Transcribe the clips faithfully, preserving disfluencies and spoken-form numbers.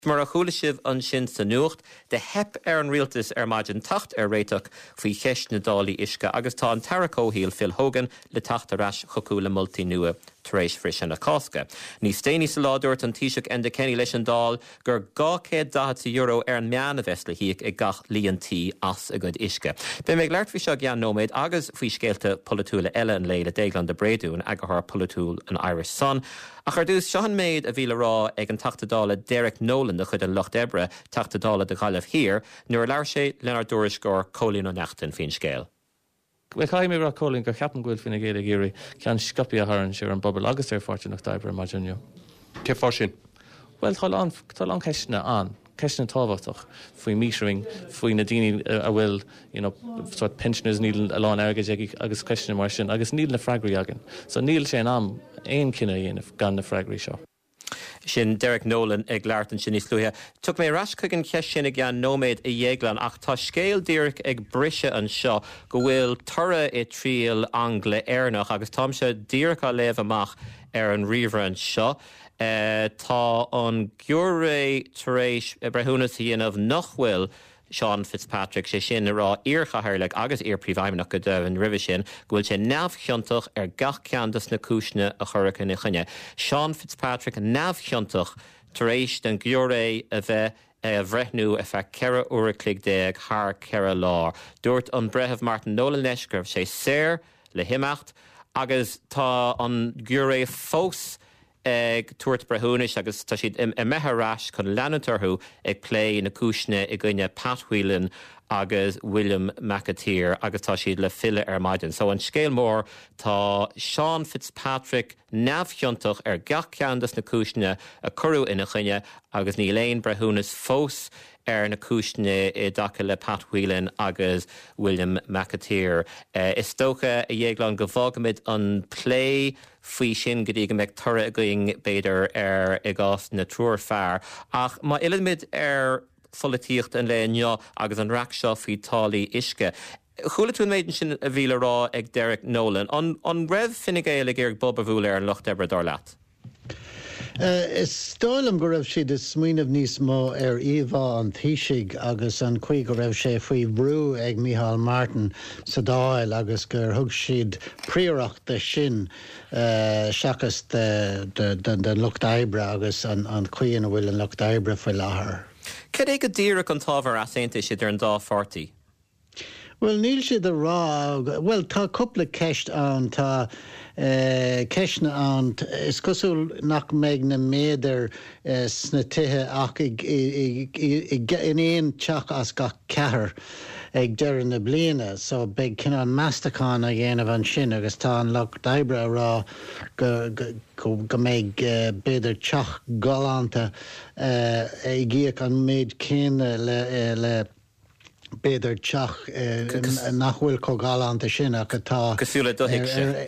Mar a chúla sibh an sin sa nuacht, de hep ar an rialtas ar maidin tacht ar réiteach faoi cheist na dálaí isce, agus tá an taracóhíal Phil Hogan le tacht arás chocúla multi nua taréis frisin na cásca. Ní stéine sa ládúirt an tíiseach enda Kenny leis an dál gur gá céad daiche euro ar an meanna bheitla híag ag gach líontí as a gcuid isce. Be méid leart fao seo gan nóméid agus faoi scéalta polatúla eile an léile déaglan de Bréadún ag th polatúil an Irish Sun. A chuir dús sean méid a bhíle rá ag an tachtadála Derek Nolan de chud an Loch Debre tachtadála de Ghaileh Hir, nuair leir sé lenar dúris gur cólín ó neachtain fin scéal. Well, I may rock calling a captain good fin a gate geary can scupy a haran share and bubble agus their fortune of diver imagine you. Ke fortune? Well, tal on tal on keshna on keshna tavatoch fui metering fui nadini a will you know sort pensioners needle along ergajegi agus question martian agus needle fragri again. So needle shen am ein kinna in if gan the fragri show. Sin Derek Nolan ag leart an sin is luúthe. Tuk mé ras chuigean ceist sin a gan nóméid i dhéaglan ach tá scéal díreach ag brise an seo go bhfuil tura i tríal Angla airnach agus tám se díreach a léamh amach ar an riomhre an seo. Uh, tá an giúré taréis brethúnas dhéanamh nach bhfuil Sean Fitzpatrick sé sin a rá íorchathirlaigh agus íorpríomhaimeach go dubh an ribh sin gohfuil sé neamhcheantach ar gach ceantas na cúisne a churcha na chunne. Sean Fitzpatrick neamhcheantach tar éis den giúré a bheith a bhreithnú a feith ceithre uair clig déag thar ceithre lár. Dúirt an brethbh Martin Nolan leis gur sé séir le himeacht agus tá an giúré fós ag tuairt brethúnis agus tá siad i metharráis chun leanútarthú ag plé na cúisne i gcuine Pat Whelan agus William McAteer agus tá siad le fille ar maidin. So an scéal mór tá Sean Fitzpatrick neamhcheantach ar gach ceantas na cúisne a curú ina chuine agus ní léon brethúnas fós ar na cúisne i dacha le Pat Whelan agus William McAteer. Uh, is tócha a dhéaglan go bhágamid an plé faoi sin go dtí go mbeidh tura a going beidir ar i gás na trúr fearr. Ach má ilimid ar folletíocht an léineo agus an rac seo faoi tálaí isce. Chúla tún méidir sin a bhíle rá ag Derek Nolan. An, an raibh finnig éile ag Bob a bhúil ar an Loch Debre dar leat. Uh, is stáilm go raibh siad is smaoinemh níos mó ar Íomhá an Taoiseach agus an chuig go raibh sé faoi brú ag Micheál Martin sa dáil agus gur thug siad príoracht de sin uh, seachas den Loch Debre agus an, an chuoin a bhfuil an Loch Debre faoi láthair. Cad é go díreach an tábhar asaonta siad ar an dá forty? Well, níl siad a rá, well, tá cúpla ceist an, tá uh, ceisna an, is cosúil nach méid na méidir uh, sna tithe ach ag, ag, ag, ag, in éon teach as ga cethir ag deireadh na bliana, so beidh cinál meastachán a dhéanamh an sin agus tá an Loch Debre rá go, go, go, go méid uh, beidir teach galanta uh, ag gíoch an méid céine le, uh, le beidir teach nachhfuil có galanta sin ach atá Cosúla duthaigh sé.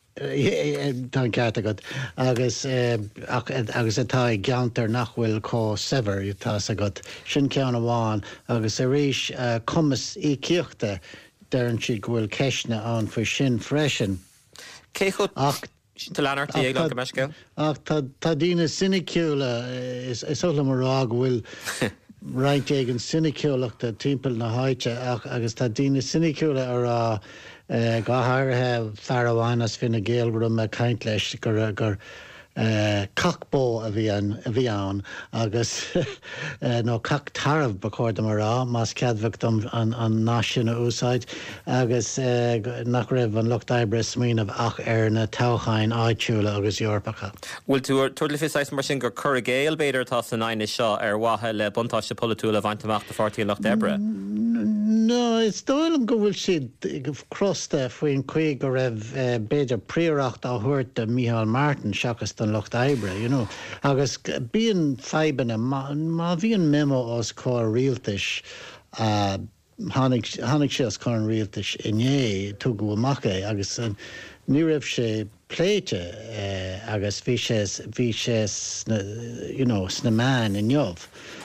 Tá ceart agad agus agus atá ag geantar nachhfuil có sever tá agad sin ceann amháin agus a rís cumas ícíochta dearann siad go bhfuil ceisne an faoi sin freisin. Cé chud ach tá leanart í ag go meisce? Ach tá daoine siniciúla is óla marrá go bhfuil right ag an siniciúlaachta timpeall na háite ach agus tá daoine siniciúla ar a uh, gáthairithe fearmháinas fin na géalbrum a caint leis gur gur uh, cachbó a bhí an a bhí ann agus uh, nó cach taramh ba chuirde mar rá más ceadmhacht an an náisiúna úsáid agus uh, nach raibh an Loch Debre smaoinemh ach ar na tochain áitiúla agus Eorpacha. Bhfuil tú tú le fiáis mar sin gur cur a géal beidir tá san aine seo ar wathe le buntáiste polatúla bhaintach de forty Loch Debre? No, is dóilm go bhfuil siad go crosta faoin chuig go raibh uh, beidir príoracht á thuirt de Micheál Martin seachas den Loch Debre, you know. Agus bíon feibanna má bhíon memo os có rialtais uh, Hannig sé as cá rialtais inné tú go bhach é agus uh, ní raibh sé pléite uh, agus bhí sé bhí sé sna, you know, sna man in jobh.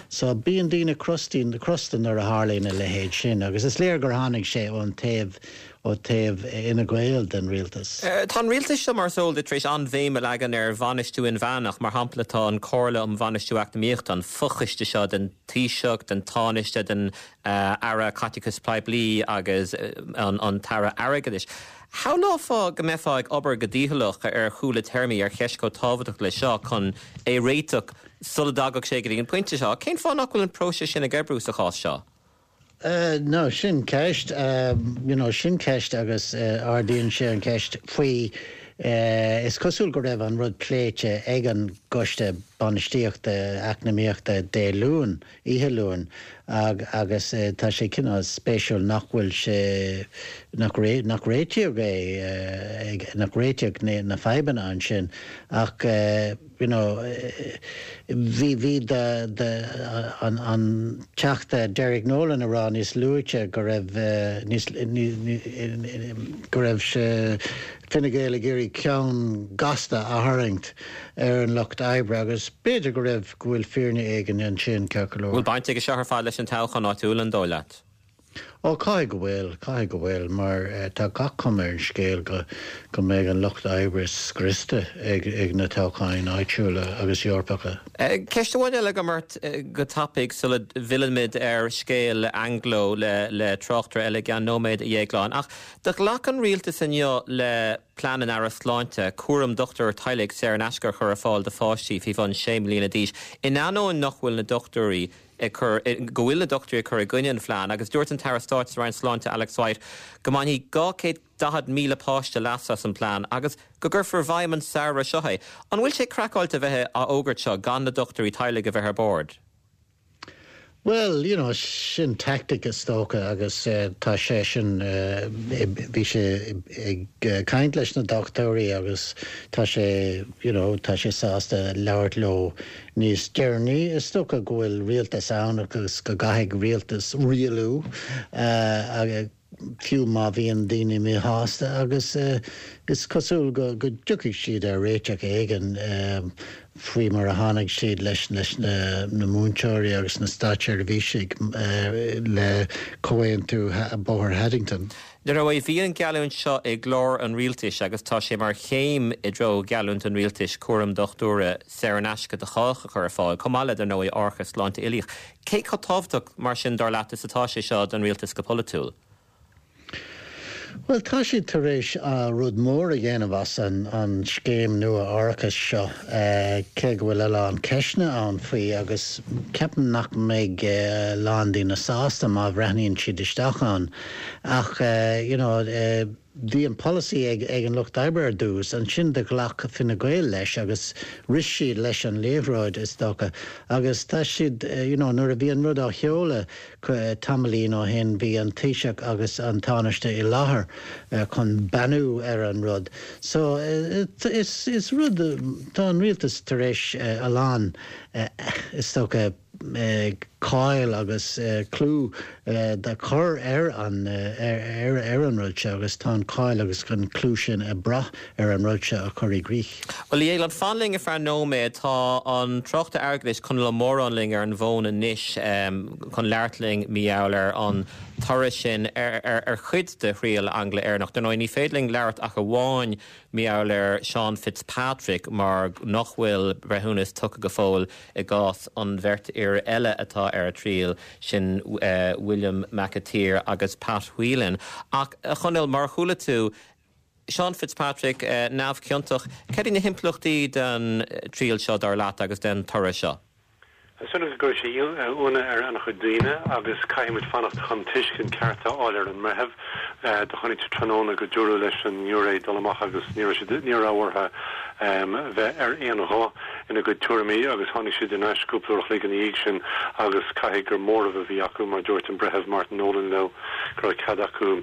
So bíon dína crustín de crustan ar a hálína le héad sin, agus is léir gur tháinig sé ón taobh ó taobh ina ghaol den rialtas. Tá rialtas sem mar sóil de tríéis an bhéime legan ar bhanistú in bhenach mar hamplatá an cóla am bhanistú achtamíocht an fuchaiste seo den tíiseach den táiste den ara caticus plaiblí agus an tara aragadis. How láfá go méfáid obair go dtíthalaach ar chúla termí ar cheiscó tábhaach le seo chun é réiteach suladagach sé go an pointe seo, cén fá nachhfuil an próise sin a gebrús a chás seo? Uh, no, sin ceist, um, you know, sin ceist agus uh, ardíonn sé an ceist faoi uh, is cosúil go raibh an rud pléite ag an goiste banistíochta acnamíochta dé lún, ihe lún, ag, agus uh, tá sé cinná spéisiúil nachhfuil sé nach réiteog é nach réiteog na feiban an sin ach uh, you know hí hí de de an an teachta Derek Nolan ará níos luite go raibh níos go raibh se Fine Gael géirí ceann gasta a tharraingt ar an Locht Ibre agus beidir go raibh go bhfuil fearna éigean an sin cearcolóir. Bhfuil baint ag seachar fáil leis an táchan áitiúil an dóileat? Ó cai go bhfuil, cai go bhfuil, mar uh, tá gach cumar an scéal go go méid an Locht Ibre scrista ag, ag na tácháin áitiúla agus Eorpacha. Uh, Ceiste bhaile le go mart uh, go tapig sulla bhilimid ar scéal Anglo le, le trochtar eile gan nóméid a dhéagláin. Ach, do ghlach an rialtas inniu le planan ar a sláinte, cuaram doctor tailig sé an ascar chur a fáil de fáistí hí fan séim lína díis. In anóin nachhfuil na doctorí go bhfuil na doctorí chur a gcuinean fleán, agus dúirt an Tara Stáit ar an sláinte Alex White, go maith hí gá céad dahad míle páiste lasas an plán, agus go gur for bhaim an saoire seochaid. An bhfuil sé crackáilte bheitthe a ógart seo gan na doctorí tailig a bheith ar board? Well, you know, sin tactic is tóca agus uh, tá sé sin uh, bhí sé ag caint leis na doctorí agus tá sé, you know, tá sé sásta leabhart leo níos dearnaí is tóca go bhfuil rialtas ann agus go gaithfidh rialtas rialú uh, fiú má bhíon daoine mé háasta agus uh, is cosúil go go dúcaigh siad ar réiteach éigean um, faoi mar a tháinig siad leis leis na, na múnseoirí agus na stáiteir bhí sig uh, le comhaon tú Bóthar Haddington. De ra bhfuil bhí an gealún seo ag glór an rialtais agus tá sé mar chéim i dro gealúnt an rialtais cuaram dochtúra sé an asca de chácha chur fáil, cumáile ar nó orchas sláinte ilíoch. Cé chu tábhaach mar sin dar leatas atá sé seo an rialtas go polatúil? Well, tá sé tar éis a rud mór a dhéanamh as an, an scéim nua orchas seo uh, cé go bhfuil eile an ceisne an faoi agus ceapan nach méid uh, landí na sásta má bhreithníonn siad isteach an ach uh, you know uh, bhí an policy ag, ag an Locht Ibre ar dús an sin de ghlach Fine Gael leis agus ris siad leis an léomhráid is tócha agus tá siad uh, you know, nuair a bhí an rud á cheola tamlín ó hen bhí an taoiseach agus an tánaiste i láthair uh, chun banú ar an rud. So uh, is, is rud uh, tá an rialtas tar éis uh, a lán uh, is tócha Uh, cáil agus uh, clú uh, de chur ar an uh, ar, ar an rudse agus tá cáil agus chun clú sin a brath ar an rudse a choirí Grích. Well, í an fanling a fear nóméid tá an trochta airglis chun le móránling ar an bhóna níis um, chun leirtling míáir an tarra sin ar, ar, ar chud de chríal Angla airnach. Den ní féidling leirt ach a bháin míáir Sean Fitzpatrick mar nachhfuil brethúnas tucha go fóil i gás an bhirt ar eile atá ar a tríal sin uh, William McAteer agus Pat Whelan. Ach chunil mar chúla tú Sean Fitzpatrick uh, náf ceantach, céirí na himpluchtaí den tríal seo dar leat agus den tarra seo? Sunnig go sé úna ar an chudaine agus caiimid fannacht chun tuiscin carta áir an marhebh de chunig tróna go dúrú leis an Nuré dolamach agus ní áhartha bheith ar éanaá ina go túramí agus tháinig siad in eiscúplaach le an íag sin agus caiigh gur mór a bhí acu mar dúirt an brethebh Martin Nolan le gur cad acu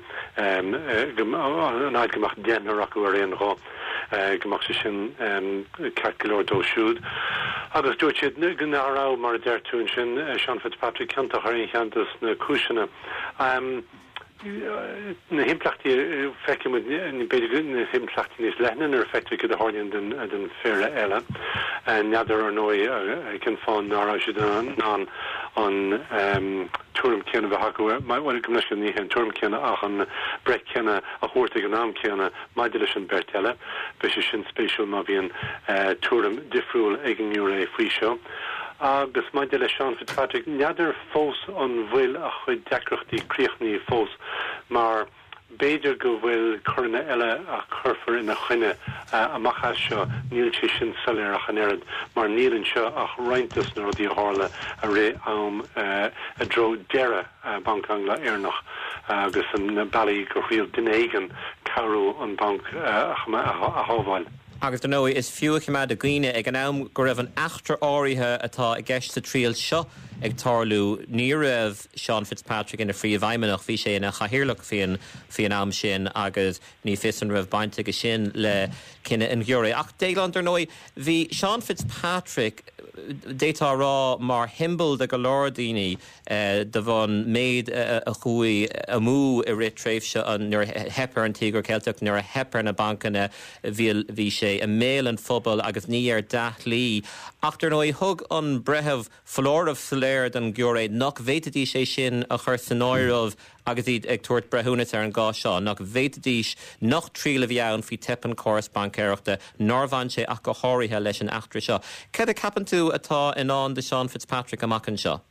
náid gomach déanaar acu ar éanaá gomach sé sin ceart golóir dó siúd. Agus dúirt siad gná mar deirtún sin Sean Fitzpatrick ceantach ar cheantas na cúisina. Um, na himplachtti feke moet in be himplachtti is lennen er effect de horien den den faire elle en nader er nooi ik ken van naar aan an um, turm kenne we ha my wat ik mis nie hen turm kenne ach an brek kenne a hoortige naam kenne meidelechen bertelle be sin special ma wie een turm difroel egen jure free show agus mai de Sean Fitzpatrick nader fós an bhfuil a chuid decrochttaí críochnaí fós mar béidir go bhfuil chuna eile a churfar ina chuine amachchas seo níl sé sin salir a chanéad mar nílann seo ach rointas nó dí hála a ré am a dro deire bankangla airnach agus an bailí go riil dunéigen carú an bank a hábhail. Agus do nói is fiúach me a gine ag an am go raibh an achtar áirithe atá i gceist sa tríal seo ag tarlú ní raibh Sean Fitzpatrick ina frí bhaimeach bhí sé ina chahirirlach fion fion am sin agus ní fisan raibh bainte go sin le cinenne an gheoré. Ach délan ar nói bhí Sean Fitzpatrick détá rá mar himbal de go lordaoine uh, de bhain méid uh, a chuí a mú i rit tréifse an nuair hepar an tígur Celtic nuair a hepar na bancanna bhí sé a méil an fphobal agus ní ar dath lí. Achtar nó thug an brethebh flóramh soléir den gheoré nach bhéitadí sé sin a chur san áireamh agus iad ag tuairt brethúnas ar an gá seo nach bhéitadís nach tríla bheann fhí tepan choras bancéireachta nar bhain sé ach go háirithe leis an achtra seo. Cad a capan tú atá in an de Sean Fitzpatrick amach an seo?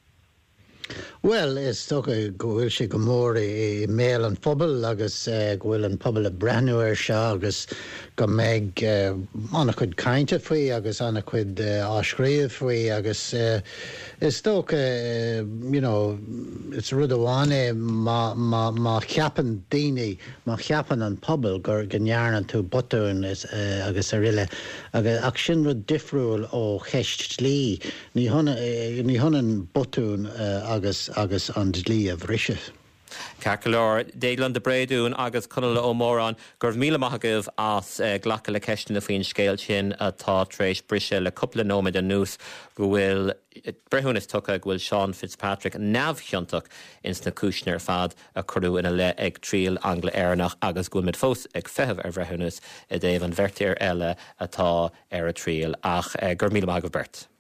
Well, is sto go bhfuil sé go mór i méil an phobal agus uh, go bhfuil an pobal a breanúir seo agus go méid uh, anna chud cainte faoi agus anna chud uh, áiscríomh faoi agus uh, is sto uh, you know, it's rud amháine má má má cheapan daoine má cheapan an pobal gur gnearnan tú botún is uh, agus a riile agus ach sin rud difriúil ó cheist lí ní honna uh, ní honnan botún uh, agus agus an dlí a bhrisise. Carcolor, Délan de Bréadún agus Conal ó Móran gur míle maithagah as uh, ghlacha le ceisna faoin scéil sin atá tréis brise le coppla nóid an nús go bhfuil brethúnas tucha go bhfuil Sean Fitzpatrick neamhcheantach ins na cúisnear fad a chuú ina le ag tríal Angla Airnach agus go mid fós ag feitheamh ar bhrethúnas i dtéobh an bhirtíir eile atá ar a tríal ach uh, gur míle maithagah Bert.